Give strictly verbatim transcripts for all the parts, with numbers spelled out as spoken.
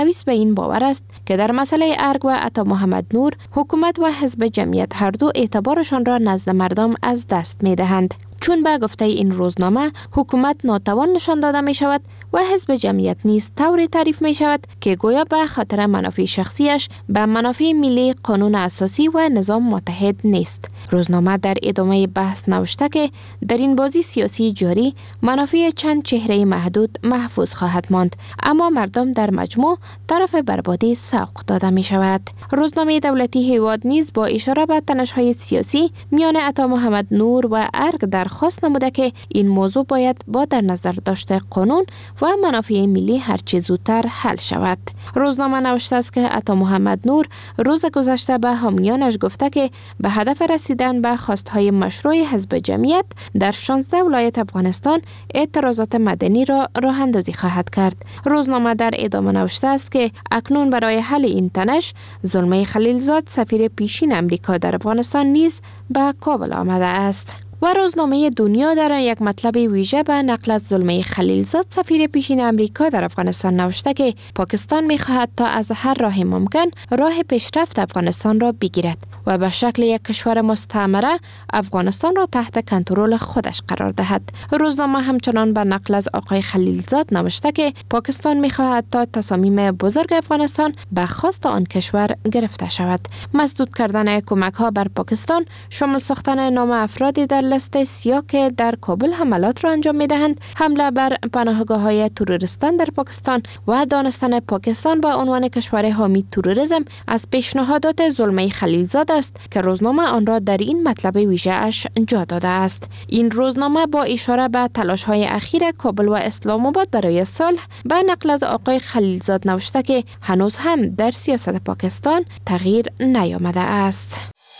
نویس به این باور است که در مسئله ارگ و عطا محمد نور حکومت و حزب جمعیت هر دو اعتبارشان را نزد مردم از دست می دهند. چون به گفته این روزنامه حکومت ناتوان نشان داده می شود و حزب جمعیت نیز طوری تعریف می شود که گویا به خاطر منافع شخصیش به منافع ملی قانون اساسی و نظام متحد نیست. روزنامه در ادامه بحث نوشته که در این بازی سیاسی جاری منافع چند چهره محدود محفوظ خواهد ماند، اما مردم در مجموع طرف بربادی سوق داده می شود. روزنامه دولتی هیواد نیز با اشاره به تنش‌های سیاسی میان عطا محمد نور و ارگ درخواست نموده که این موضوع باید با در نظر داشته قانون و منافع ملی هرچه زودتر حل شود. روزنامه نوشته است که عطا محمد نور روز گذشته به حامیانش گفته که به هدف رسیدن به خواستهای مشروع حزب جمعیت در شانزده ولایت افغانستان اعتراضات مدنی را راه اندازی خواهد کرد. روزنامه در ادامه نوشته است که اکنون برای حل این تنش زلمه خلیلزاد سفیر پیشین امریکا در افغانستان نیز به کابل آمده است. و روزنامه دنیا در یک مطلب ویژه به نقل از زلمه خلیلزاد سفیر پیشین امریکا در افغانستان نوشته که پاکستان می‌خواهد تا از هر راه ممکن راه پیشرفت افغانستان را بگیرد و به شکل یک کشور مستعمره افغانستان را تحت کنترل خودش قرار دهد. روزنامه همچنان به نقل از آقای خلیلزاد نوشته که پاکستان می‌خواهد تا تصامیم بزرگ افغانستان به خواست آن کشور گرفته شود. مسدود کردن کمک‌ها بر پاکستان، شامل ساختن نام افرادی در لست سیاه که در کابل حملات را انجام می‌دهند، حمله بر پناهگاه‌های تروریستان در پاکستان و دانستن پاکستان به عنوان کشور حامی تروریسم از پیشنهادات زلمه خلیلزاد است که روزنامه آن را در این مطلب ویژه اش جا داده است. این روزنامه با اشاره به تلاش‌های اخیر کابل و اسلام آباد برای صلح به نقل از آقای خلیلزاد نوشته که هنوز هم در سیاست پاکستان تغییر نیامده است.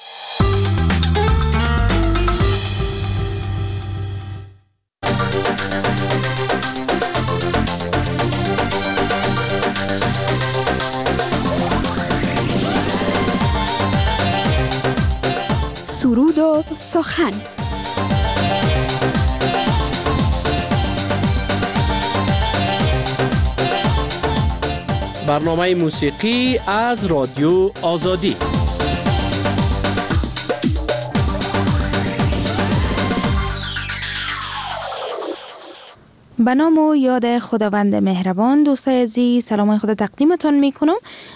سرود و سخن. برنامه موسیقی از رادیو آزادی. به نام و یاد خداوند مهربان، دوستای عزیز سلام خود تقدیمتان میکنم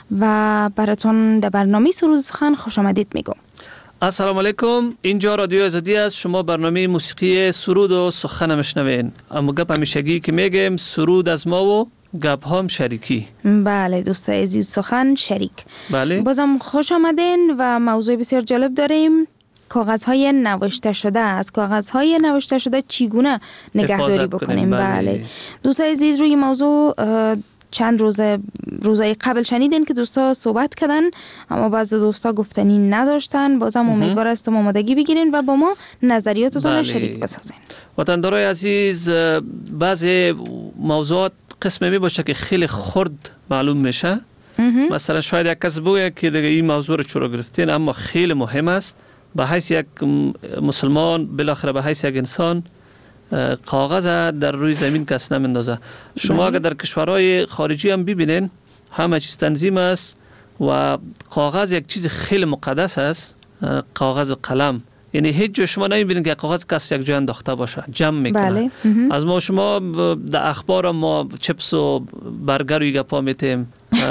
و براتون در برنامه سرود و سخن خوش آمدید میگم. السلام علیکم، اینجا رادیو آزادی است. شما برنامه موسیقی سرود و سخن میشنوین. اما گپ همیشگی که میگم سرود از ما و گپ هم شریکی. بله دوستای عزیز، سخن شریک. بله. بازم خوش آمدین و موضوع بسیار جالب داریم. کاغذهای نوشته شده. از کاغذهای نوشته شده چگونه نگهداری بکنیم؟ بله, بله. دوستای عزیز، روی موضوع چند روزه روزای قبل شنیدین که دوستا صحبت کردن، اما بعضی دوستا گفتنی نداشتن. بازم امیدوار هستم آمادگی بگیرین و با ما نظریاتتون رو شریک بسازین. وطندارای عزیز، بعضی موضوعات قسمی می باشه که خیلی خرد معلوم میشه. مثلا شاید یک کس بگه که دیگه این موضوع رو چرا گرفتین، اما خیلی مهم است. به حیث یک مسلمان، بالاخره به حیث یک انسان، کاغذ در روی زمین کس نمیندازه. شما اگر در کشورهای خارجی هم ببینین، همه چیز تنظیم است و کاغذ یک چیز خیلی مقدس است. کاغذ و قلم، یعنی هیچ جا شما نمیبینید که کاغذ کس یک جا انداخته باشه، جمع میکنه. بله. از ما شما در اخبار ما چپس و برگر و گپا میتیم،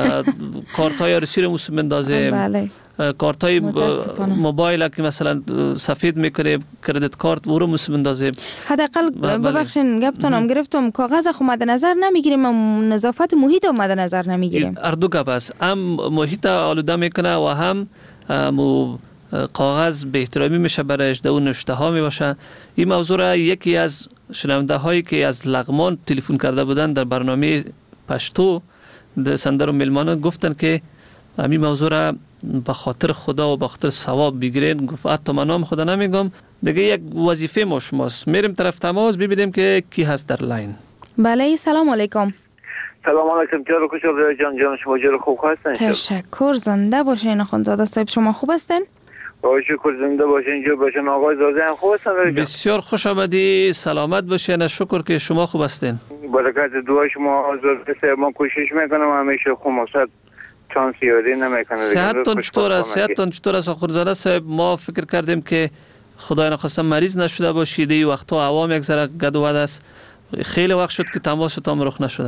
کارتای رسید رو مسلم اندازیم. بله. کارتای موبایل که مثلا سفید میکنه، کردیت کارت ورو مسلم اندازیم. حداقل ببخشین گپتونم گرفتم، کاغذ خو مد نظر نمیگیریم، نظافت محیط مد نظر نمیگیریم. اردو گپ است، هم محیط آلوده میکنه و هم مو کاغذ به احترامی میشه برایش، در اون نوشته ها میباشه. این موضوع را یکی از شنونده هایی که از لغمان تلفن کرده بودن در برنامه پشتو در سندر و ملمانان گفتن که همین موضوع را به خاطر خدا و به خاطر ثواب بگیرین. گفت حتی من نام خدا نمیگم، دیگه یک وظیفه ما شماست. میریم طرف تماس ببینیم که کی هست در لاین. بله، سلام علیکم. سلام علیکم. جان خوش آمدید. جان جان شما جان خوب هستین؟ تشکر. زنده باشین اخوندزاده صاحب. شما خوب هستین؟ با شکر زنده باشین. جو باشین. آقای زاده هم خوب هستن؟ بسیار خوش آمدی، سلامت باشین. شکر که شما خوب هستین. برکت دعا شما حضرت ما کوشش میکنم همیشه خماست چانس یاری نمیکنه. صحتتون چطور است؟ صحتتون چطور است آخرزاده صاحب؟ ما فکر کردیم که خدای نخواسته مریض نشده باشید. این وقتا عوام یک ذره گد و ود است. خیلی وقت شد که تماستون رخ نشده.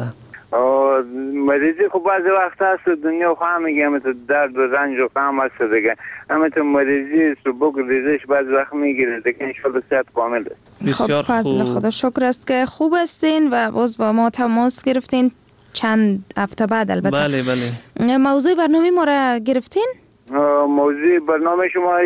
مریضی خب بعضی وقت هست دنیا خواهم میگه همه تو درد و رنج و غم هست دیگه. همه تو مریضی سبک ریزش بعضی وقت میگیره دیگه. انشالله صحت کامل است. بسیار خب فضل خوب. خدا شکر است که خوب هستین و باز با ما تماس گرفتین چند هفته بعد البته. بله بله. موضوع برنامه ما را گرفتین؟ موضوع برنامه شما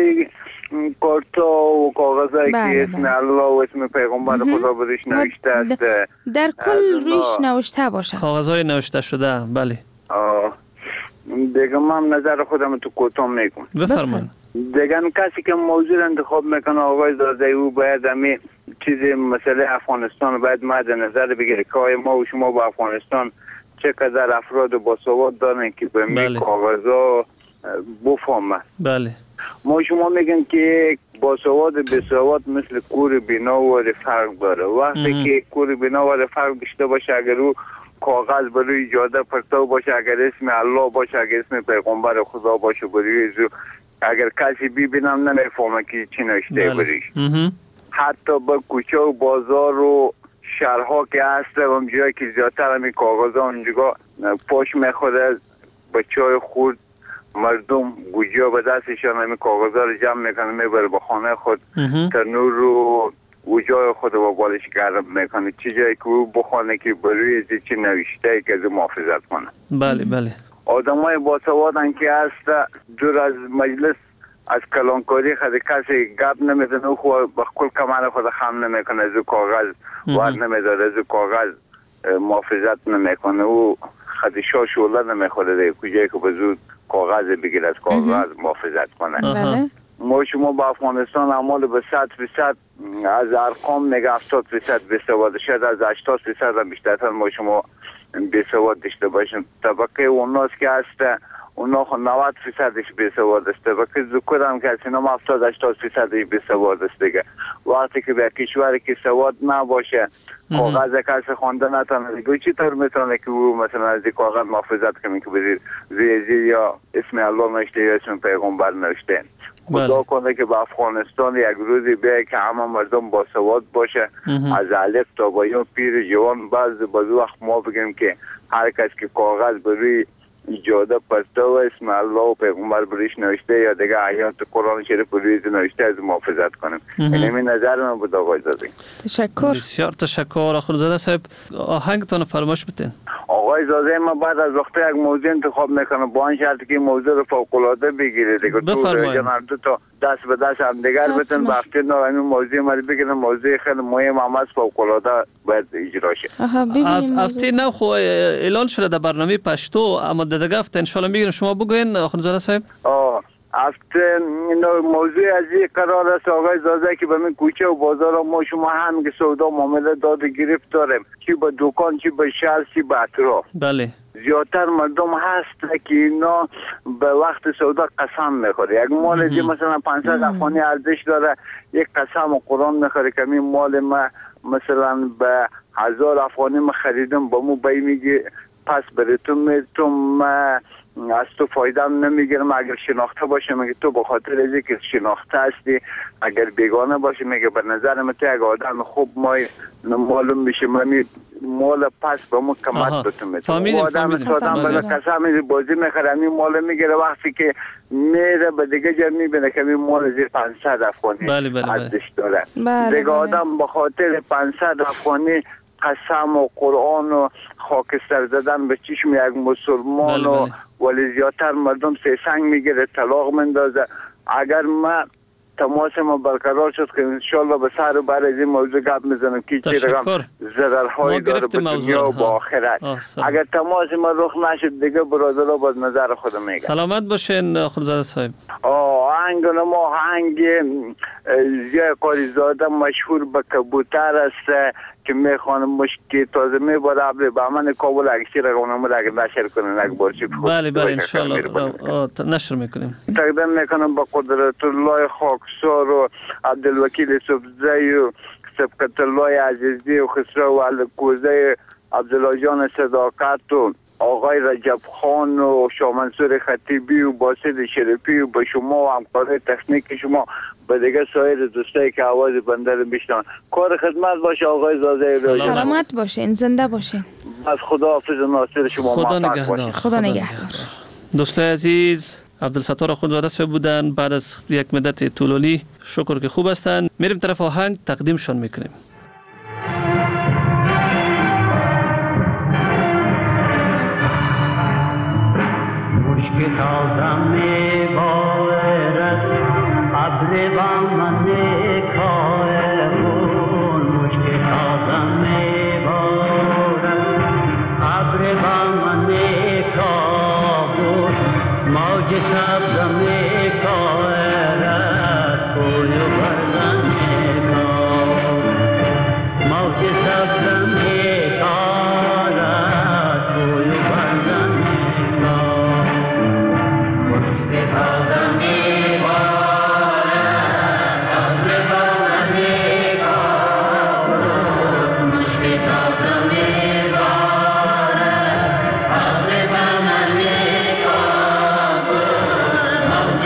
کارتا و کاغذایی بله که اسم بله. الله و اسم پیغمبر خدا بهش نوشته است. در کل رویش نوشته باشه. کاغذهای نوشته شده. بله. آه. دیگه من نظر خودم تو کوتاه میگم. بفرمایید. دیگه کسی که موضوع را انتخاب میکنه آقای زاده او باید همین چیزی مسئله افغانستان باید مد نظر بگیره که آیا ما و شما با افغانستان چقدر افراد باسواد دارن که به بله. می کاغذها بفهمه. بله. ما شما میگن که باسواد بسواد مثل کور بینا و فرق داره. وقتی ام. که کور بینا و فرق داشته باشه اگر او کاغذ بروی جاده پرتو باشه اگر اسم الله باشه اگر اسم پیغمبر خدا باشه بروی زو اگر کسی ببینم نمیفهمه که چی نوشته بریش. حتی با کوچه و بازار و شهرها که هست اونجایی که زیادتر همی کاغذها اونجا پاش میخوره بچهای خود مردم گوجه به دستشان همی کاغذها رو جمع میکنه میبره به خانه خود تنور رو گوجه خود با بالش گرم میکنه چی جایی که او بخونه که بروی چی نوشته که از محافظت کنه. بله بله. آدم های باسوادن که هست دور از مجلس از کلانکاری خود کسی گپ نمیزنه او خود بخل کمال خود خم نمیکنه از او کاغذ وارد نمیداره از او کاغذ محافظت نمیکنه او خود شا شوله نمیخوره دیگه کجایی که بزود کاغذ بگیر از کاغذ محافظت کنه. بله. ما شما با افغانستان اعمال به صد فیصد از ارقام نگه هفتاد فیصد بسواد شد از هشتاد فیصد هم بیشتر ما شما بسواد داشته باشیم. طبقه اوناس که هست اونا خود نود فیصدش بسواد است. طبقه ذکر هم که هست اینا هفتاد هشتاد فیصدش بسواد است دیگه. وقتی که به کشوری که سواد نباشه کاغذ کسی خوانده نتانه دیگه چی طور میتونه که او مثلا از این کاغذ محافظت کنه که بزیر زیزی یا اسم الله نوشته یا اسم پیغمبر نوشته. خدا کنه که به افغانستان یک روزی بیایی که همه مردم با سواد باشه از الف تا پایان پیر جوان بعض بعض وقت ما بگیم که هر کس که کاغذ بروی ایجاده پسته و اسم الله و پیغمبر بریش نوشته یا دیگه آیات قرآن شریف بریش نوشته از محافظت کنیم. اینمی نظر من بود آقای زاده. تشکر. بسیار تشکر آخرزاده صاحب. آهنگتان فرمایش بتین. آقای زاده ما بعد از وقت یک موضوع انتخاب میکنه با این شرط که موضوع رو فوق‌العاده بگیره دیگه بفرمایید. تو تا دست به دست هم دیگر بتن وقتی نه این موضوع ما بگیرن موضوع خیلی مهم هم است فوق‌العاده باید اجرا شه. هفته نو خو اعلان شده در برنامه پشتو اما دیگه هفته ان شاء الله میگیریم شما بگوین آخرزاده صاحب. آه هفته موضوع از این قرار است آقای زاده که به من کوچه و بازار ما شما هم که سودا معامله داد گرفت داریم چی به دکان چی به شهر چی به اطراف. بله. زیادتر مردم هست که اینا به وقت سودا قسم میخوره. یک مال دی مثلا پانصد افغانی ارزش داره یک قسم و قرآن میخوره که این مال ما مثلا به هزار افغانی ما خریدم با مو بای میگه پس براتون میتونم از تو فایده هم نمیگیرم اگر شناخته باشه میگه تو به خاطر اینکه که شناخته هستی اگر بیگانه باشه میگه به نظر من تو یک آدم خوب ما معلوم میشه من مال پس به ما کمک بتون میتونم آدم سادم بلا قسم بازی میخوره این مال میگیره وقتی که میره به دیگه جا میبینه که این مال زیر پانصد افغانی ارزش داره دیگه آدم به خاطر پانصد افغانی قسم و قرآن و خاکستر زدن به چشم یک مسلمان و ولی زیادتر مردم سه سنگ میگیره طلاق مندازه. اگر ما تماس ما برقرار شد که انشالله به سر و بر از این موضوع گپ میزنم که چی رقم ضررهایی داره به دنیا و با آخرت. اگر تماس ما رخ نشد دیگه برادرها باز نظر خودم میگن. سلامت باشین آخرزاده صاحب. آهنگ ما آهنگ زیای قاریزاده مشهور به کبوتر است که میخوانم مشکی تازه میباره عبری با من کابل اگشی رقمنامه را اگر نشر کنن یک بارچی بله بله انشالله نشر میکنیم. تقدیم میکنم با قدرت الله خاکسار و عبدالوکیل صبزی و سبقت الله عزیزی و خسرو و علکوزه عبدالله جان صداقت و آقای رجب خان و شاه منصور خطیبی و باسط شرفی و به شما و همکارای تکنیک شما به دیگه سایر دوستایی که آواز بنده رو میشنن. کار خدمت باشه آقای زاده. سلامت باشین، زنده باشین. از خدا حافظ ناصر شما. خدا موفق نگهدار. باشین. خدا نگهدار. دوستای عزیز، عبدالستار خودزاده صاحب بودن. بعد از یک مدت طولانی شکر که خوب هستن. میریم طرف آهنگ تقدیمشان میکنیم. مشک تازم میبارد ابر بامن کارمون، مشک تازم میبارد ابر بامن کابون، موج سبزم میکارد کوی بردن میکارد، موج سبزم میکارد کوی بردن میکارد. مشک تازم میبارد ابر بامن کابون، مشک تازم میبارد ابر بامن کابون، موج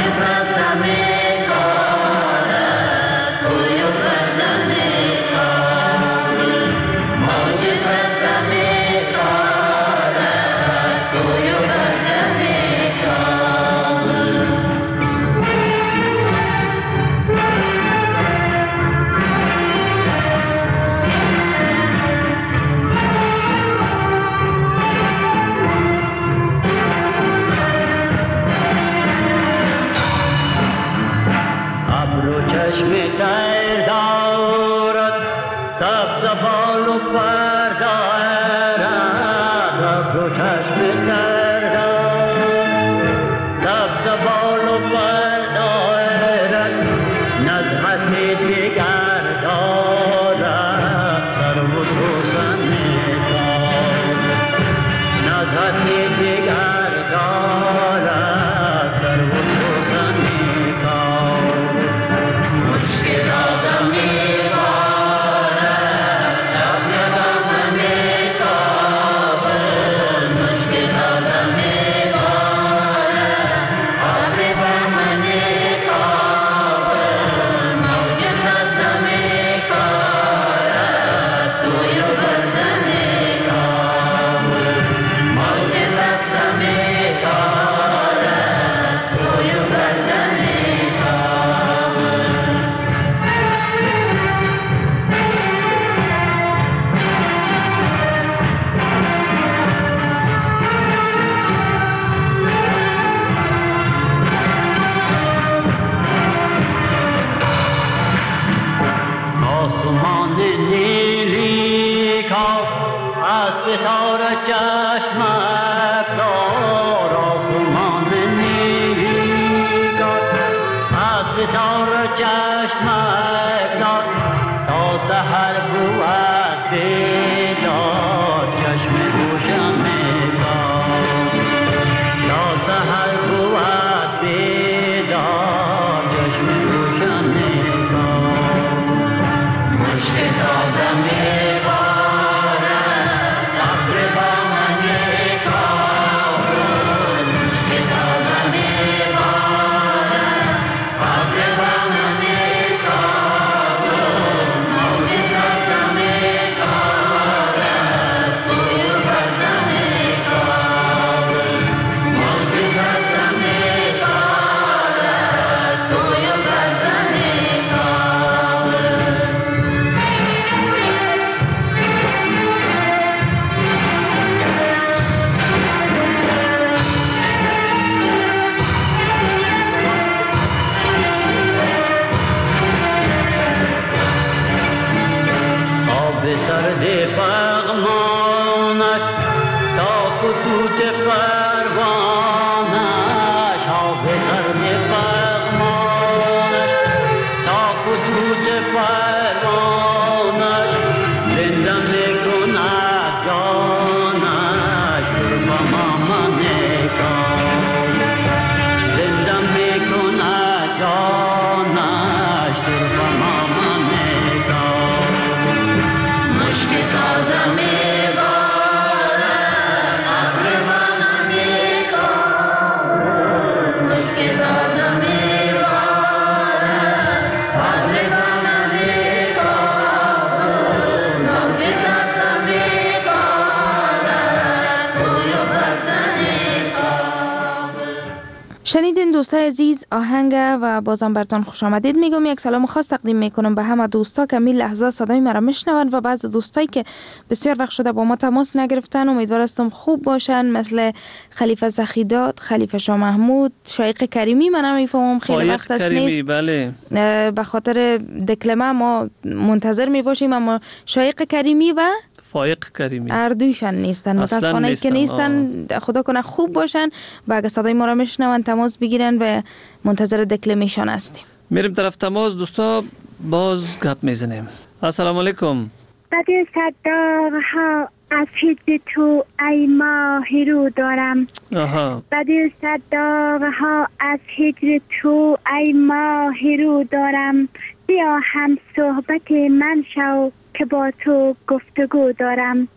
شنیدین دوستای عزیز آهنگ و بازم براتون خوش آمدید میگم. یک سلام خاص تقدیم میکنم به همه دوستا که می لحظه صدای مرا میشنون و بعض دوستایی که بسیار وقت شده با ما تماس نگرفتن. امیدوارم خوب باشن، مثل خلیفه زخیداد، خلیفه شاه محمود، شایق کریمی. من هم میفهمم خیلی وقت است نیست، بله. به خاطر دکلمه ما منتظر می باشیم، اما شایق کریمی و فایق کریمی اردویشان نیستن، متاسفانه که نیستن. خدا کنه خوب باشن و اگه صدای ما را میشنون تماس بگیرن و منتظر دکلمشان هستیم. میریم طرف تماس. دوستا باز گپ میزنیم. السلام علیکم. بعد صداق ها از هجر تو ای ماه رو دارم. آها. بعد صداق ها از هجر تو ای ماه رو دارم. بیا هم صحبت من شو که با تو گفتگو دارم.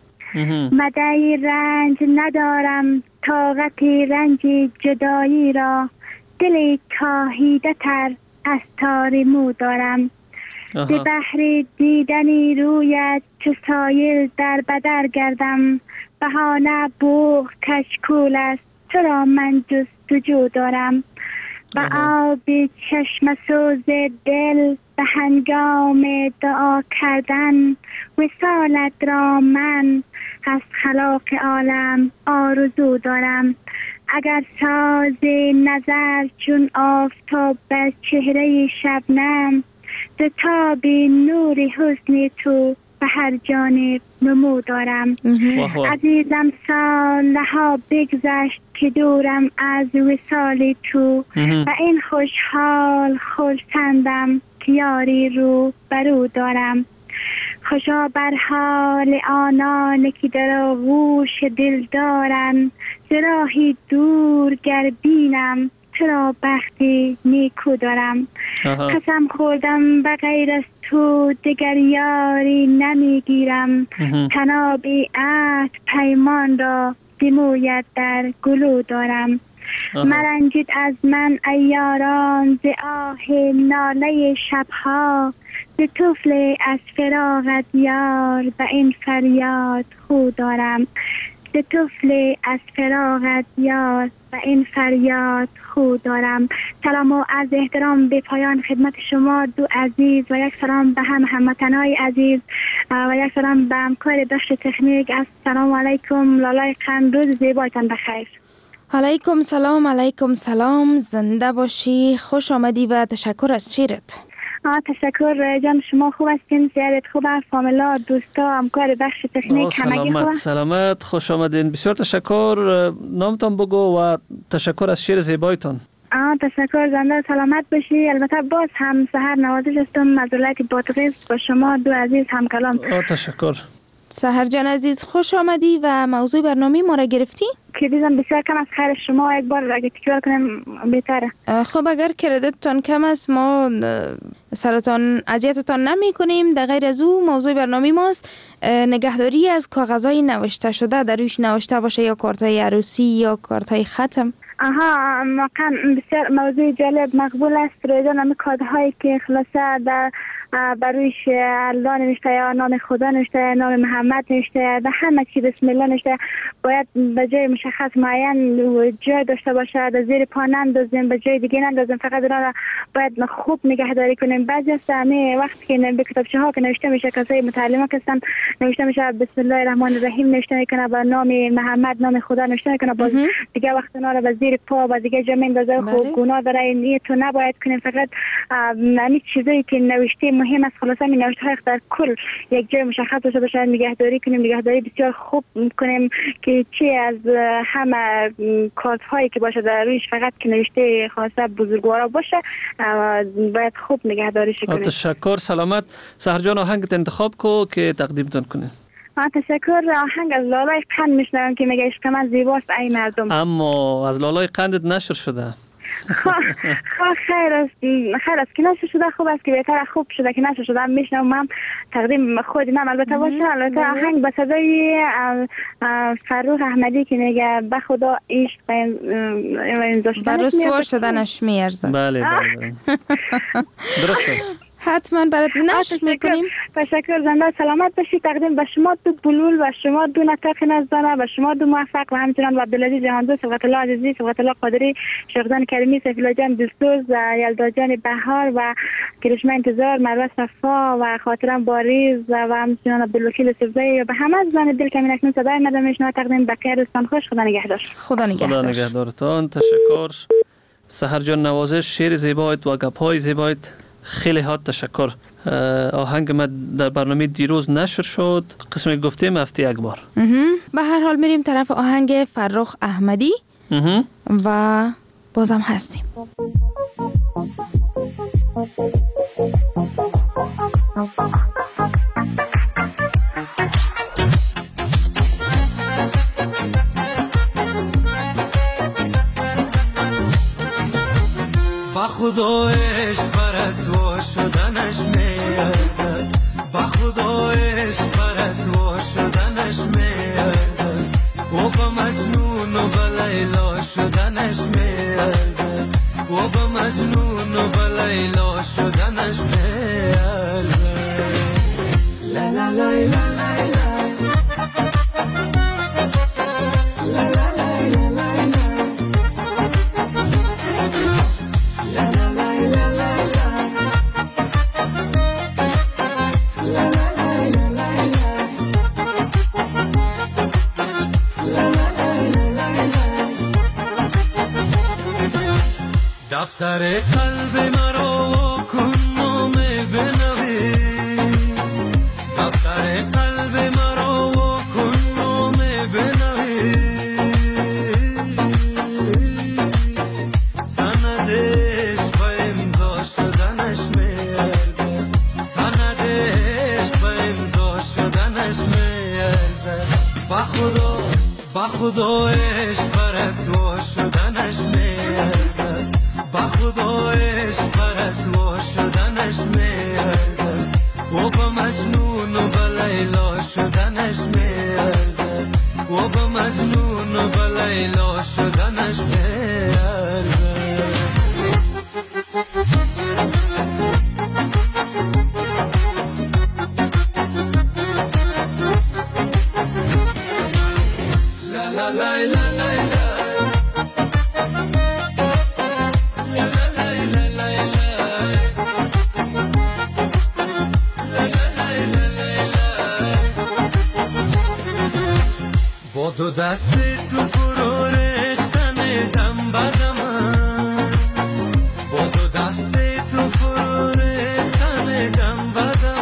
مدعی رنج ندارم، طاقت رنج جدایی را، دل کاهیده تر از تار مو دارم. به بحر دیدنی رویت چو سایل در بدر گردم، بهانه بوغ کشکول است چرا من جستجو دارم. به آب چشم سوز دل به هنگام دعا کردن، وصالت را من از خلاق عالم آرزو دارم. اگر ساز نظر چون آفتاب بر چهره شبنم، ز تاب نور حسن تو به هر جانب نمو دارم. عزیزم سالها بگذشت که دورم از وصال تو، و این خوشحال خرسندم که یاری رو برو دارم. خوشا بر حال آنان که در آغوش دل دارن، ز راهی دور گر بینم چرا بختی نیکو دارم. قسم خوردم به غیر از تو دگر یاری نمیگیرم، تنابی عهد پیمان را بموید در گلو دارم. مرنجید از من ای یاران ز آه ناله شبها، ز طفل از فراقت یار به این فریاد خو دارم. ز طفل از فراقت یار و این فریاد خود دارم. سلام و عرض احترام به پایان خدمت شما دو عزیز و یک سلام به هم هموطنای عزیز و یک سلام به همکار بخش تکنیک. السلام علیکم. لالای قند، روز زیبایتان بخیر. علیکم سلام. علیکم سلام. زنده باشی، خوش آمدی و تشکر از شیرت. آه تشکر جان، شما خوب هستین؟ سیارت خوب است؟ فامیلا، دوستا، همکار بخش تکنیک همگی خوب؟ سلامت سلامت، خوش آمدین. بسیار تشکر. نامتان بگو و تشکر از شعر زیبایتان. آه تشکر، زنده سلامت باشی. البته باز هم سحر نوازش هستم از ولایت بادغیس با شما دو عزیز هم کلام. آه تشکر. سحر جان عزیز خوش آمدی و موضوع برنامه ما را گرفتی؟ که دیدم بسیار کم از خیر شما، یک بار اگه تکرار کنیم بهتره. خب اگر کردیتتان کم است ما سرتان اذیتتان نمی کنیم. در غیر از او موضوع برنامه ماست نگهداری از کاغذهای نوشته شده، در روش نوشته باشه یا کارتای عروسی یا کارتای ختم. آها، واقعا بسیار موضوع جالب مقبول است. رویدان همه کادهایی که خلاصه در برویش الله نوشته یا نام خدا نوشته یا نام محمد نوشته در همه چی بسم الله نوشته، باید به جای مشخص معین جای داشته باشه. در زیر پا نندازیم، به جای دیگه نندازیم، فقط را باید خوب نگهداری کنیم. بعضی از همه وقتی که به کتابچه ها که نوشته میشه، کسای متعلم هستن نوشته میشه بسم الله الرحمن الرحیم نوشته میکنه، با نام محمد نام خدا نوشته میکنه، باز دیگه وقت اونا رو به زیر پا و دیگه جا میندازه. خوب گناه داره، این تو نباید کنیم. فقط همین چیزایی که نوشته مهم است، خلاصه می نوشته های در کل یک جای مشخص باشه باشه نگهداری کنیم. نگهداری بسیار خوب کنیم که چی از همه کارت هایی که باشه در رویش فقط که نوشته خلاصه بزرگوارا باشه باید خوب نگهداریش کنیم. تشکر. سلامت. سحر جان آهنگت انتخاب کو که تقدیمتون کنه. تشکر. آهنگ از لالای قند میشنوم که میگه عشق من زیباست ای مردم. اما از لالای قندت نشر شده. خواه خیر است، خیر است که نشر شده، خوب است که بهتر خوب شده که نشر شده. میشنم هم تقدیم خودی من البته باشه. البته آهنگ به صدای فروخ احمدی که میگه به خدا عشق و این برای سوار شدنش میارزه. بله بله درسته. حتما برات نشر میکنیم. تشکر زنده سلامت باشی. تقدیم به شما دو بلول و شما دو نطاق نزدانه و شما دو موفق و همچنان عبدالعزیز جهاندو، صفت الله عزیزی، صفت الله قادری، شیخزان کریمی، سیف الله جان دوستوز، یلدا جان بهار و کرشمه انتظار، مروه صفا و خاطرم باریز و همچنان عبدالوکیل سبزی و به همه از زن دل کمی نکنون صدای مردم میشنوه. تقدیم به خیر دوستان خوش. خدا نگهدار. خدا نگهدار. خدا نگهدارتان. تشکر سحر جان. نوازش، شعر زیبایت و گپ‌های زیبایت خیلی ها تشکر. آهنگ ما در برنامه دیروز نشر شد، قسم گفتیم هفته یک بار. به هر حال میریم طرف آهنگ فرخ احمدی و بازم هستیم. با خدایش برسوا شدنش میارزد، با خدایش برسوا شدنش میارزد، او با مجنون و با لیلا شدنش میارزد، او با مجنون و با لیلا شدنش میارزد. لا لا لا لا لا دفتر قلب مرا کن نام بنوی، دفتر قلب مرا کن نام بنوی، سندش با امضا شدنش میارزد، سندش با امضا شدنش میارزد، با خدا با خدایش برسوا شدنش میارزد، با خدایش برسوا شدنش میارزد، او با مجنون و با لیلا شدنش میارزد، او با مجنون و با لیلا شدنش میارزد. لا لا لا لا لا دو دست تو فرو ریختن دم بدم، با دو دست تو فرو ریختن دم بدم،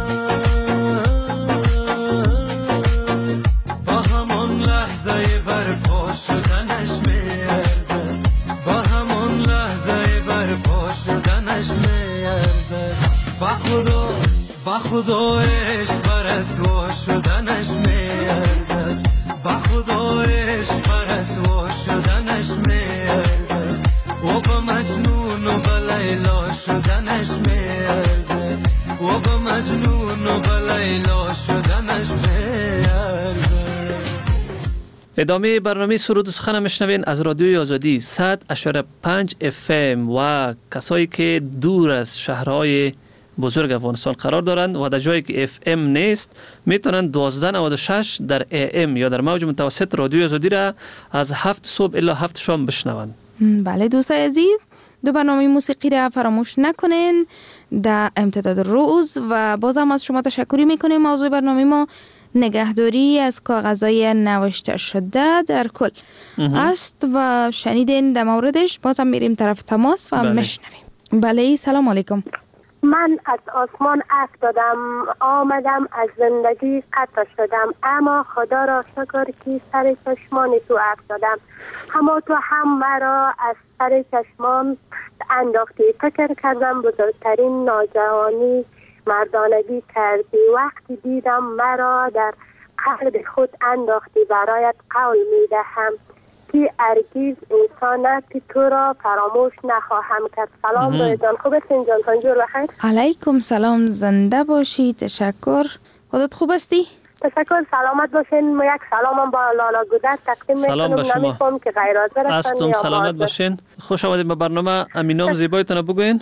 با همون لحظه برپا شدنش میارزد، با همون لحظه برپا شدنش میارزد، با خدا با خدایش برسوا شدنش میارزد، با خدایش برسوا شدنش میارزد، او با مجنون و با لیلا شدنش میارزد، او با مجنون و با لیلا شدنش میارزد. ادامه برنامه سرود و سخن میشنوین از رادیوی آزادی صد و پنج اف ام و کسایی که دور از شهرهای بزرگ افغانستان قرار دارند و در جایی که اف ام نیست میتونن دوازده نود و شش در ای ام یا در موج متوسط رادیوی آزادی را از هفت صبح الی هفت شام بشنوند. بله دوستای عزیز، دو برنامه موسیقی را فراموش نکنین در امتداد روز و بازم از شما تشکری میکنیم. موضوع برنامه ما نگهداری از کاغذهای نوشته شده در کل است و شنیدین در موردش. بازم میریم طرف تماس و بله. میشنویم. بله سلام علیکم. من از آسمان افتادم، آمدم از زندگی قطع شدم، اما خدا را شکر که سر چشمان تو افتادم، اما تو هم مرا از سر چشمان انداختی، فکر کردم بزرگترین ناجوانی مردانگی کردی، وقتی دیدم مرا در قلب خود انداختی، برایت قول میدهم که ارگیز انسانت که تو را فراموش نخواهم کرد. سلام دایدان، خوب هستین جان؟ تانجور بخیر. علیکم سلام، زنده باشی. تشکر. خودت خوب هستی؟ تشکر، سلامت باشین. ما یک سلامم با لالا گودر تقدیم میکنم، نمیخوام که غیر حاضر هستم. سلامت باشین. خوش آمدید به برنامه. امینام زیبایتون بگوین.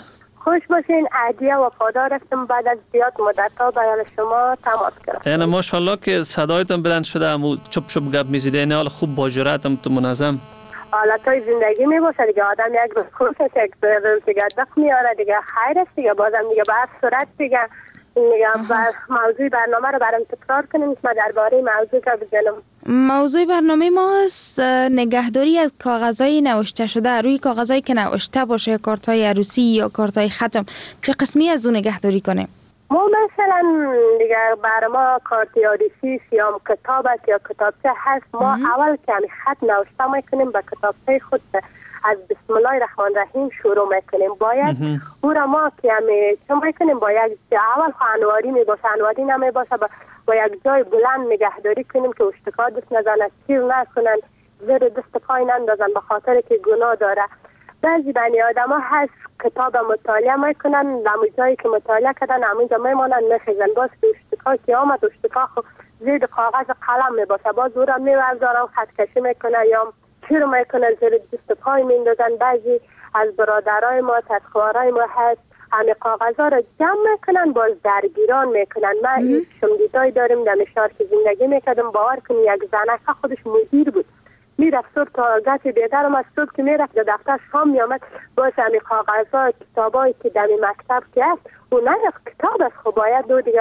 خوش باشین. عادیه وفادار هستم. بعد از زیاد مدت ها بیان شما تماس گرفتم. یعنی ماشاءالله که صدایتان بلند شده امو چپ چپ گپ میزیده. یعنی حال خوب با جرأت هم تو منظم. حالتای زندگی می باشه دیگه. آدم یک روز خوش است، یک روز دیگه دق میاره دیگه. خیر است دیگه. بازم دیگه به هر صورت دیگه دیگه بر موضوع برنامه رو برام تکرار کنیم. ما درباره موضوع که بزنم. موضوع برنامه ما است نگهداری از کاغذهای نوشته شده. روی کاغذهایی که نوشته باشه، کارت‌های عروسی یا کارت‌های ختم، چه قسمی از اون نگهداری کنیم؟ ما مثلا دیگه برای ما کارت عروسی یا کتاب است یا کتابچه هست. ما اول که همی خط نوشته میکنیم به کتابچه خود از بسم الله الرحمن الرحیم شروع میکنیم. باید او را ما که همی چه میکنیم باید اول خانواری می باشه، انواری نمی باشه، با یک جای بلند نگهداری کنیم که اشتکا دست نزنه، تیر نکنن، زیر دست پای نندازن به خاطر که گناه داره. بعضی بنی آدم ها هست کتاب مطالعه میکنن، در جایی که مطالعه کردن همینجا میمانن نخیزن. باز که اشتکا که آمد اشتکا خود زیر کاغذ قلم میباشه، باز او را میوردارن خط کشی میکنه یا تیر میکنن زیر دست پای میندازن. بعضی از برادرای ما تدخوارای ما هست همه کاغذها را جمع میکنن باز درگیران میکنن. ما این شمدیدای داریم در شهر که زندگی میکردم. باور کنی یک زنک خودش مدیر بود، میرفت صبح تا گاز بیدرم از صبح که میرفت در دفتر شام میامد باز همه کاغذها کتابایی که در مکتب که هست او نه یک کتاب است. خب باید دو دیگه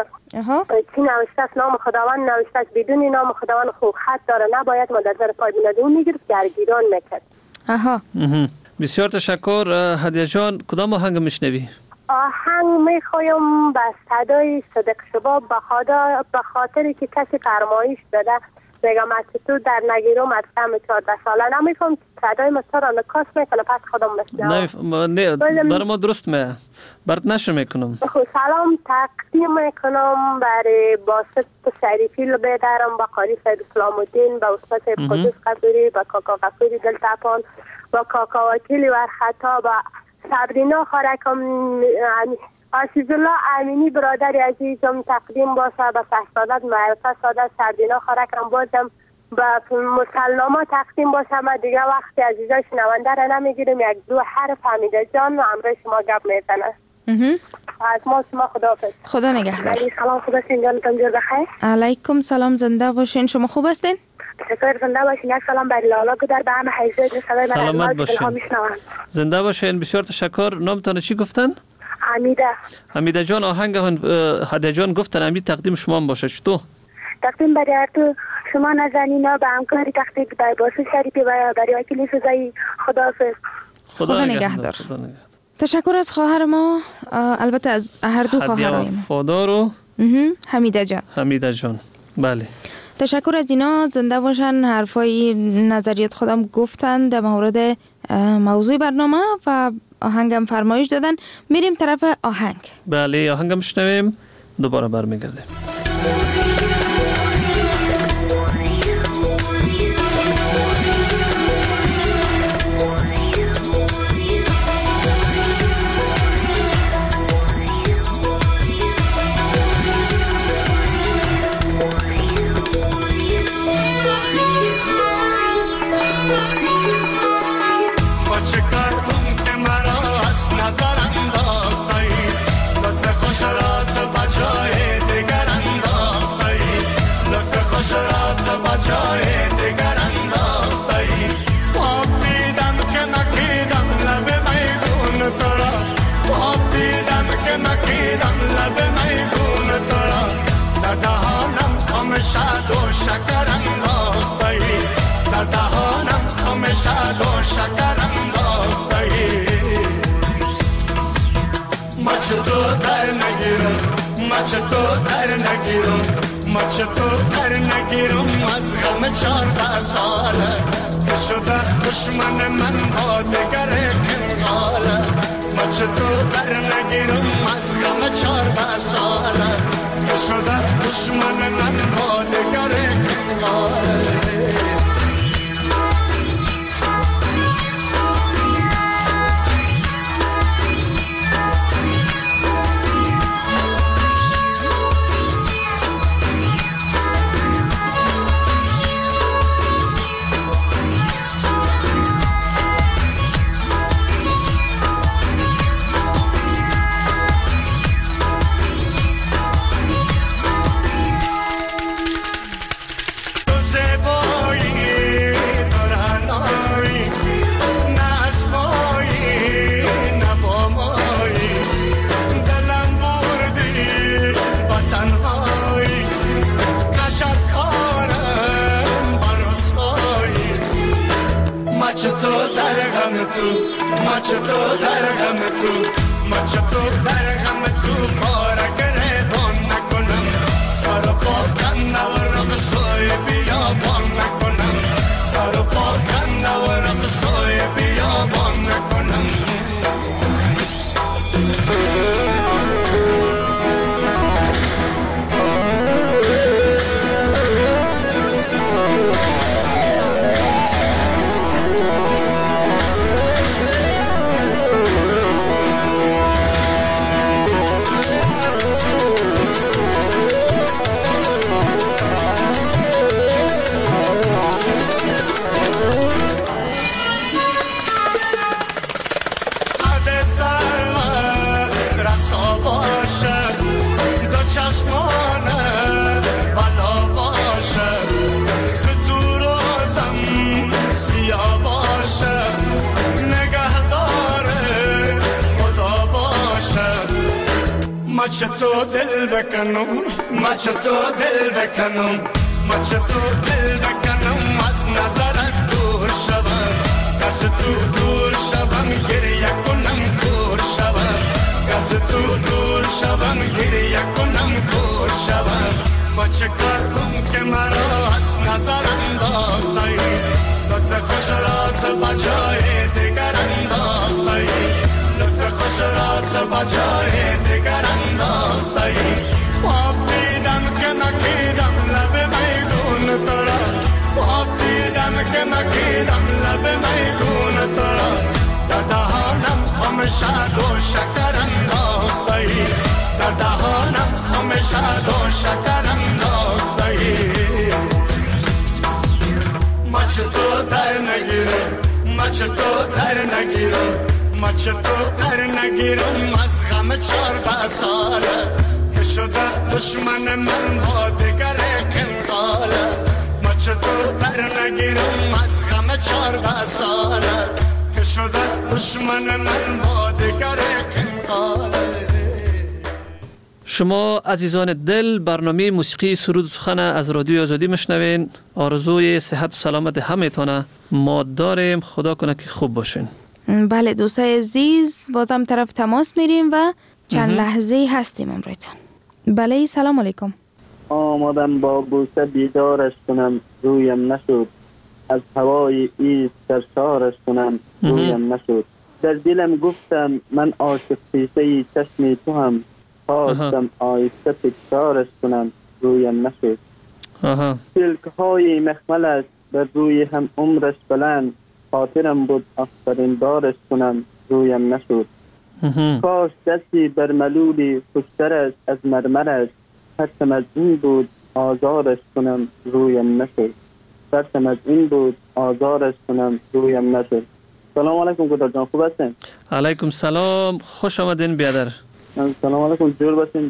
چی نوشته است، نام خداوند نوشته است، بدون نام خداوند خوب خط داره نباید ما در زیر پای بیناده اون میگرفت درگیران میکرد. آها بسیار تشکر. هدیه جان کدام آهنگ میشنوی؟ آهنگ میخوایم به صدای صدق شباب به خاطری که کسی فرمایش داده بگم از تو در نگیرم از کم چهارده ساله نمیفهم صدای مستر را نکاس میکنه پس خودم میشنم. نه برای ما درست می برات نشر میکنم. سلام تقدیم میکنم برای باسط شریفی لبیدرم، با قاری سید اسلام الدین، با استاد سید قدوس قبوری، با کاکا غفوری دلتپان، با کاکا وکیلی ورخطا، با صبرینا خارکم، عزیز الله امینی برادر عزیزم تقدیم باشه، به سعادت معرفت سعادت سردینا خارکم بازم به مسلما تقدیم باشه. ما دیگه وقتی عزیزای شنونده را نمیگیریم. یک دو حرف حمیده جان و همراه شما گپ میزنه. از ما شما خداحافظ. خدا نگهدار. سلام خوب هستین جانتان جور بخیر؟ علیکم سلام زنده باشین. شما خوب هستین؟ تشکر زنده باشین. یک سلام بر لالا گذر به همه حیزه صدای سلامت باشین. زنده باشین. بسیار تشکر. نامتان چی گفتن؟ حمیده. حمیده جان آهنگ هدیه جان گفتن امید تقدیم شما هم باشه. چطور؟ تقدیم برای تو شما نازنینا به همکاری تقدیم برای باسط شریفی و برای وکیل سزایی. خداحافظ. خدا, خدا نگهدار. تشکر از خواهر ما، البته از هر دو خواهرای ما. فادار و حمیده جان. حمیده جان بله. تشکر از اینا. زنده باشن. حرفای نظریات خودم گفتن در مورد موضوع برنامه و آهنگم فرمایش دادن. میریم طرف آهنگ. بله آهنگم شنویم دوباره برمیگردیم. شاد و شکر انداختی در دهانم خم شاد و شکر انداختی مچ تو در نگیرم مچ تو در نگیرم مچ تو در نگیرم از غم چارده ساله که شده دشمن من با دگر کنغاله مچ تو در نگیرم از غم چارده ساله که شده دشمن من با دگر کنغاله در غم تو ما چطور در غم تو ما چطور در غم تو باره گریبان نکنم سر و پا کنده و رقصای بیابان نکنم سر و پا کنده و رقصای بیابان نکنم ما چطور دل بکنم ما چطور دل بکنم ما چطور دل بکنم از نظرت دور شوم از تو دور شوم گریه کنم دور شوم از تو دور شوم گریه کنم دور شوم ما چه کردم که مرا از نظر انداختی لطف خوش را تو بجای دیگر انداختی لطف خوش را تو بجای دیگر انداختی خواب دیدم که مکیدم لب میدون تو را خواب دیدم که مکیدم لب میدون تو را در دهانم خمشد و شکر انداختی در دهانم خمشد و شکر انداختی ما چطور در نگیرم ما چطور در نگیرم ما چطور در نگیرم از غم چارده ساله که شده دشمن من با دیگر کنقاله ما چطور در نگیرم از غم چارده ساله که شده دشمن من با دیگر کنقاله. شما عزیزان دل برنامه موسیقی سرود و سخن از رادیو آزادی میشنوین. آرزوی صحت و سلامت همه تانه ما داریم. خدا کنه که خوب باشین. بله دوستای عزیز بازم طرف تماس میریم و چند لحظه هستیم امرویتان. بله سلام علیکم. آمادم با بوسه بیدارش کنم رویم نشد از هوای ایست سرشارش کنم رویم نشد در دلم گفتم من عاشق پیشه چشم تو هم خواستم آیسته تکرارش کنم رویم نشد سلک های مخملش بر روی هم عمرش بلند خاطرم بود آفرین بارش کنم رویم نشد کاش دستی بر ملولی خوشترش از مرمرش ترسم از این بود آزارش کنم رویم نشد ترسم از این بود آزارش کنم رویم نشد. سلام علیکم گدار جان خوب هستین؟ علیکم سلام خوش آمدین بیادر. سلام علیکم جور باشین.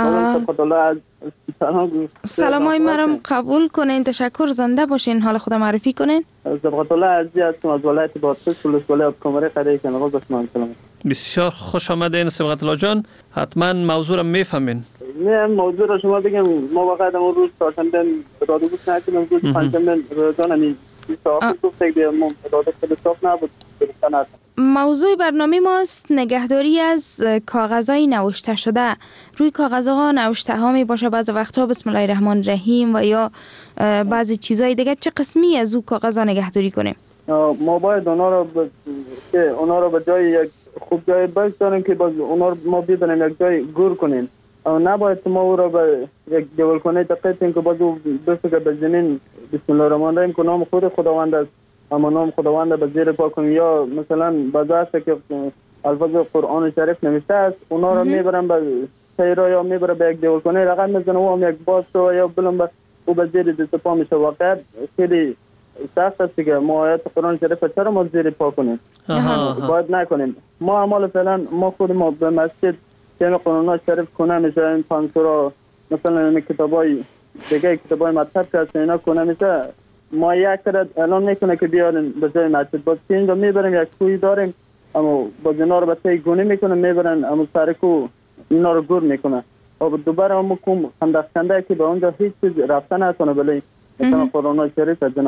سلام های مرم قبول کنین تشکر زنده باشین حال خدا معرفی کنین. زبقت الله عزیز هستم از ولایت بادغیس ولسوالی کمره قریه کنگال باشم. سلام. بسیار خوش آمدین سبقت الله جان. حتما موضوع را میفهمین. نه موضوع را شما بگم ما واقعا اون روز چهارشنبه دادو بود نکردم روز پنجشنبه روزانه ساعت گفت که ما دادو خلاص نبود. موضوع برنامه ماست نگهداری از کاغذهای نوشته شده. روی کاغذها نوشته ها می باشه بعضی وقتها بسم الله الرحمن الرحیم و یا بعضی چیزهای دیگه. چه قسمی از او کاغذها نگهداری کنیم؟ ما باید اونا رو ب... که اونا رو به جای یک خوب جای بگذاریم که باز اونا رو ما بدونیم یک جای گور کنیم. نباید ما او را به یک دیوالخانه تقیتیم که باز او بسته که به زمین بسم الله الرحمن الرحیم که نام خود خداوند است اما نام خداوند به زیر پا کنیم یا مثلا بذاشته که الفاظ قرآن شریف نوشته است اونا رو میبرن به سیرا یا میبرن به یک دیوالخانه رقم میزنه و هم یک باز شو یا بلن به او به زیر دست پا میشه. واقعا خیلی سخت است که ما آیات قرآن شریف چرا ما زیر پا کنیم؟ باید نکنیم. ما عمال فعلا ما خود ما به مسجد که قرآن شریف کنه میشه این پانسورا مثلا این کتابای دیگه کتابای مطلب که هست اینا کنه میشه. ما یک کرد اعلان میکنه که بیارن به جای مسجد باز که اینجا میبریم یک کوی داریم اما باز اینا رو به تایی گونه میکنه میبرن اما سرکو اینا رو گور میکنه و دوباره همو کم خندق خنده که به اونجا هیچ چیز رفتن نکنه بلی مثلا قرآن شریف جنا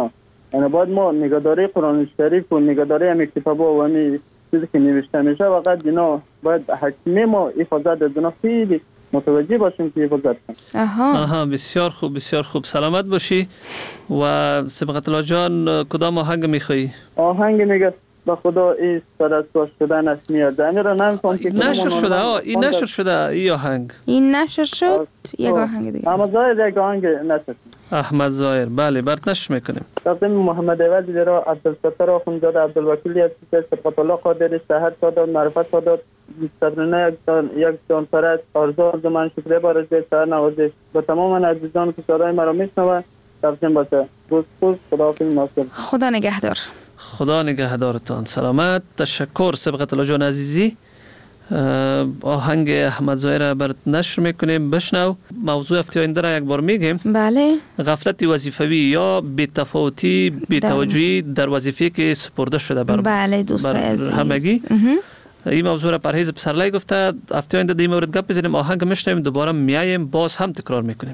یعنی باید ما نگهداری قرآن شریف و نگهداری هم کتاب و همی چیزی که نوشته میشه واقعا اینا باید حکیمه ما حفاظت از اینا خیلی متوجه باشیم که حفاظت کنیم. آها آها بسیار خوب بسیار خوب. سلامت باشی. و سبقت الله جان کدام آهنگ میخوایی؟ آهنگ میگه با خدا این پرستش شدن است میاد. این را نمی‌فهم که نشر شده. آه این نشر شده این آهنگ. این نشر شد یک آهنگ دیگه. احمد ظاهر یک آهنگ نشر. احمد ظاهر بله برات نشر میکنیم. تقدیم محمد عوض را عبدالستر آخوندزاده عبدالوکیل یزدی سبقت الله قادری شهر سادات معرفت سادات صدرنه یک جان یک جان پرست آرزو آرزومند شکریه بارش به سر نوازش با تمام عزیزان که صدای مرا میشنوند تقدیم باشه. روز خوش. خداحافظ ناصر. خدا نگهدار. خدا نگهدارتان. سلامت. تشکر سبقت الله جان عزیزی. آهنگ احمد ظاهر برات نشر میکنیم. بشنو. موضوع هفته آینده را یک بار میگیم. بله. غفلت وظیفوی یا بی‌تفاوتی بی‌توجهی در وظیفه که سپرده شده بر بله دوستای بر عزیز همگی. این موضوع را پرهیز پسرلی گفته. هفته آینده در این مورد گپ بزنیم. آهنگ میشنویم دوباره میایم باز هم تکرار میکنیم.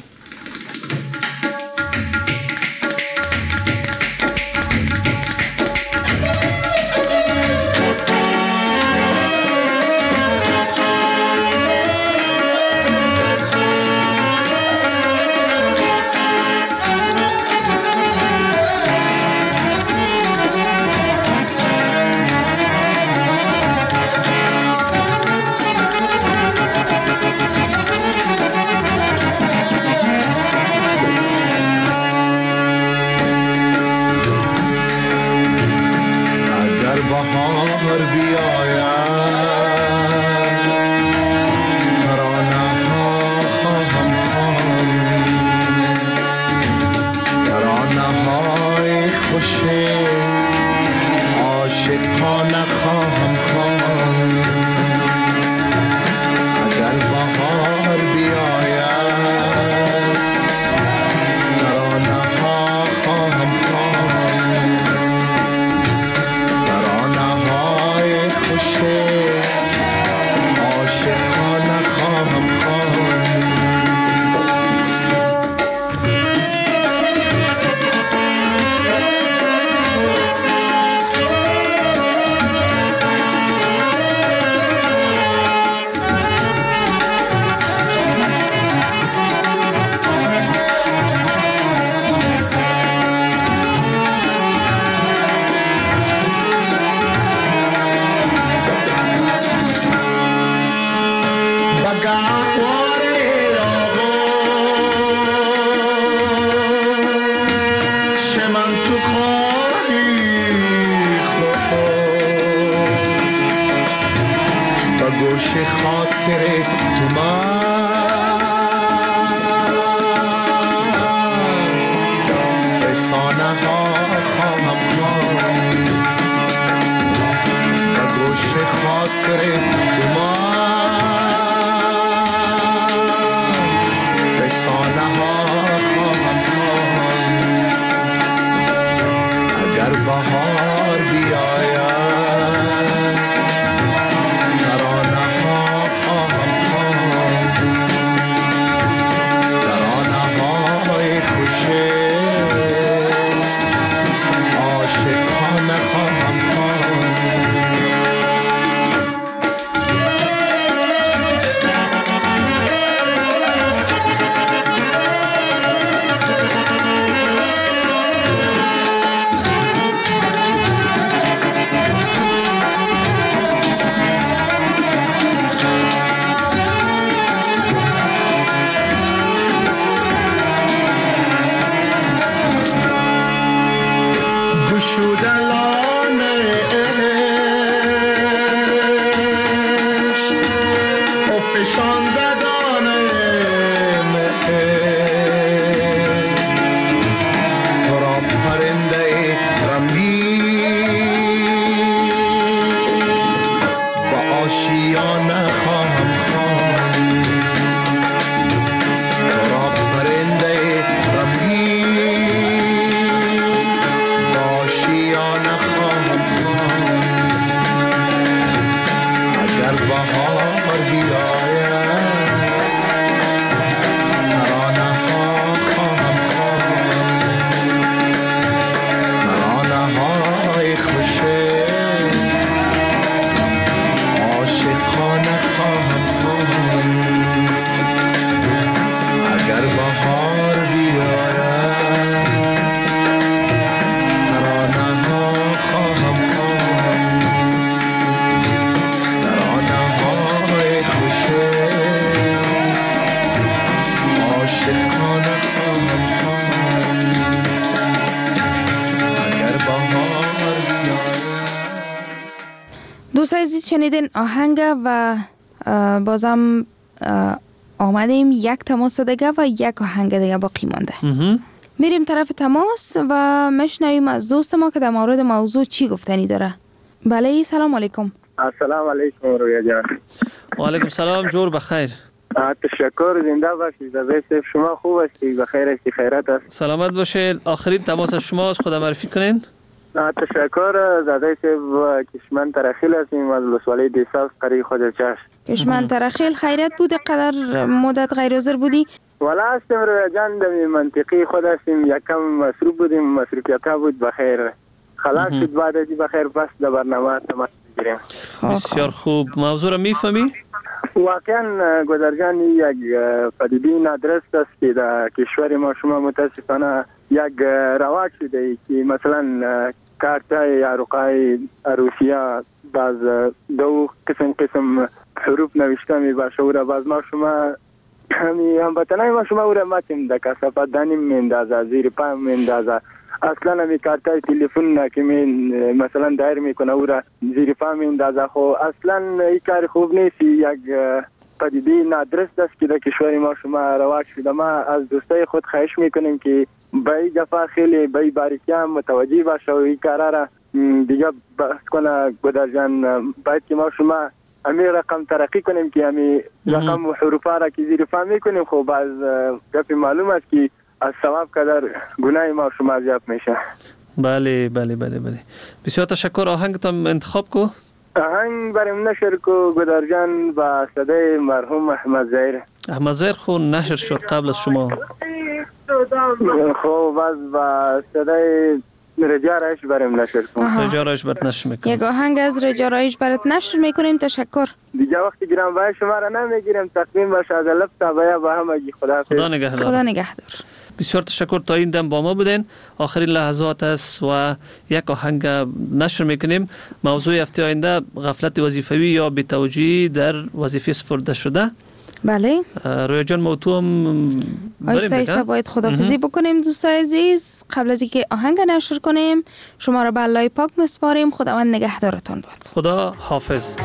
دوستای عزیز شنیدین آهنگ و بازم آمدیم یک تماس دیگه و یک آهنگ دیگه باقی مانده. میریم طرف تماس و مشنویم از دوست ما که در مورد موضوع چی گفتنی داره. بله سلام علیکم. السلام علیکم رویا جان. و علیکم سلام، جور بخیر. تشکر، زنده باشید. زبیست شما خوب هستید؟ بخیر هستی؟ خیرات است؟ سلامت باشید. آخرین تماس از شماست، خدا معرفی کنین. تشکر. زاده سیب کشمن ترخیل هستیم از لسوالی دیساس قریب خود چشت. کشمن ترخیل خیرت بوده؟ قدر مدت غیر حاضر بودی؟ والا هستیم رویا جان، در منطقی خود هستیم، یکم مصروف بودیم، مصروفیت بود. بخیر خلاص شد، بعد از بخیر بس در برنامه تماس بگیریم. بسیار خوب. موضوع را میفهمی؟ واقعا گذرجان یک پدیده نادرست است که در کشور ما شما متاسفانه یک رواج شده که مثلا کارتای عروقای عروسیه باز دو قسم قسم حروف نوشته می باشه و باز ما شما همی هموطنای ما شما او را ماتیم در کثافت دانیم میندازه، زیر پا میندازه. اصلا همی کارتای تلفن که مثلا دایر میکنه او را زیر پا میندازه. خو اصلا این کار خوب نیست، یک پدیده نادرست است که در کشور ما شما رواج شده. ما از دوستای خود خواهش میکنیم که به این دفعه خیلی به این باریکی هم متوجه باشه و این کارا را دیگه بحث کنه. گدر جان باید که ما شما امی رقم ترقی کنیم که امی رقم حروفا را که زیر پا میکنیم. خب باز گفی معلوم است که از ثواب قدر گناه ما شما زیاد میشه. بله بله بله بله. بسیار تشکر. آهنگتان انتخاب کو. آهنگ بریم نشر کو گدر جان با صدای مرحوم احمد زهیر. احمد زهیر خو نشر شد قبل از شما. خب باز با صدای رجا رایش بریم نشر کن. رجا رایش برات نشر میکنم. یک آهنگ از رجا رایش برات نشر میکنیم. تشکر. دیگه وقتی گرام بای شما را نمیگیرم، تقدیم باشه از لب تا بیا با هم اگی. خدا خدا نگهدار. خدا نگهدار. بسیار تشکر. تا این دم با ما بودین. آخرین لحظات است و یک آهنگ نشر میکنیم. موضوع هفته آینده غفلت وظیفوی یا بی‌توجهی در وظیفه سپرده شده. بله. رویا جان موضوع هم آیسته آیسته باید خداحافظی بکنیم دوستای عزیز. قبل از اینکه آهنگ نشر کنیم شما را به الله پاک میسپاریم. خداوند نگهدارتان باد. خدا حافظ.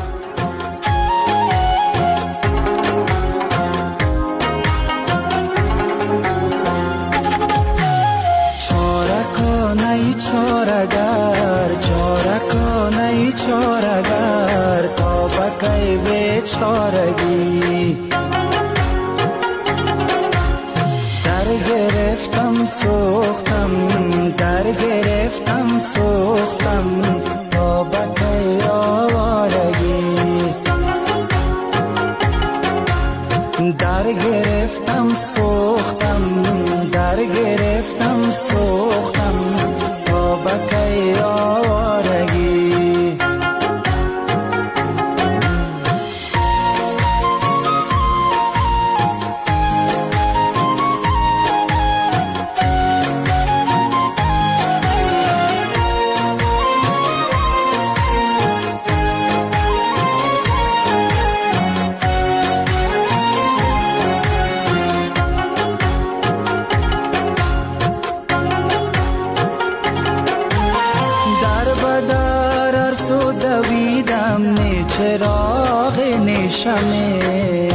چارکانه چارگر چارکانه چارگر تا بکی بیچارگی در گرفتم سوختم در گرفتم سوختم تا بکی آوارگی در گرفتم سوختم در گرفتم سوختم تا بکی آوارگی چراغ نشمه